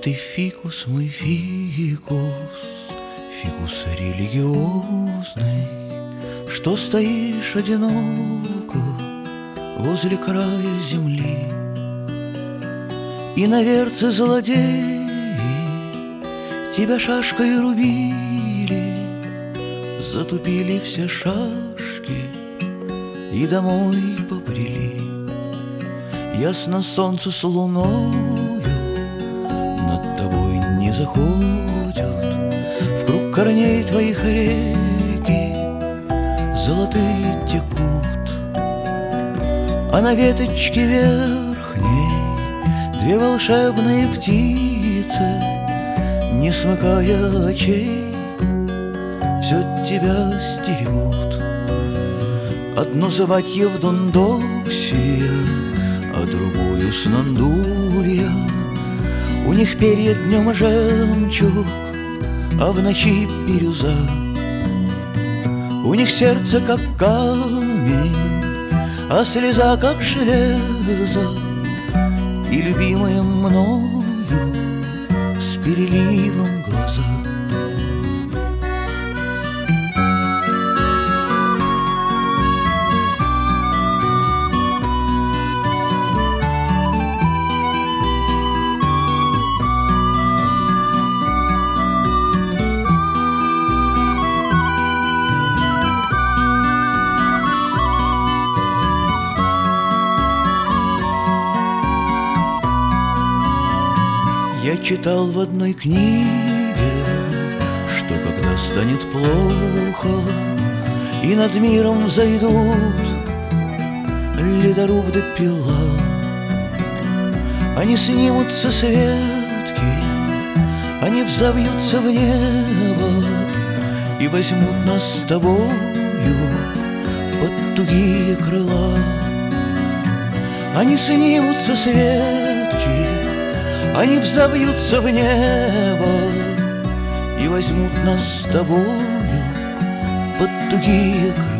ты фикус, мой фикус, фикус религиозный, что стоишь одиноко возле края земли, и на верце злодеи тебя шашкой рубили, затупили все шашки и домой побрели. Ясно солнце с луною над тобой не заходят, в круг корней твоих реки золотые текут, а на веточке верхней две волшебные птицы, не смыкая очей, все тебя стерегут. Одну звать Евдондоксия, а другую Снандулья. У них перья днем жемчуг, а в ночи бирюза. У них сердце как камень, а слеза как железо, и любимая мною с переливом глаза. Я читал в одной книге, что когда станет плохо и над миром зайдут ледоруб да пила, они снимутся с ветки, они взовьются в небо и возьмут нас с тобою под тугие крыла. Они снимутся с ветки, они взовьются в небо и возьмут нас с тобою под тугие крыла.